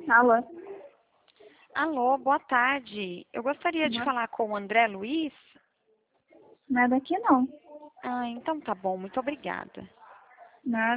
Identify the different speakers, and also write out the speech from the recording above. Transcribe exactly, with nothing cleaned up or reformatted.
Speaker 1: Alô?
Speaker 2: Alô, boa tarde. Eu gostaria de
Speaker 1: Boa-
Speaker 2: falar com o André Luiz.
Speaker 1: Não é daqui não.
Speaker 2: Ah, então tá bom, muito obrigada.
Speaker 1: Nada.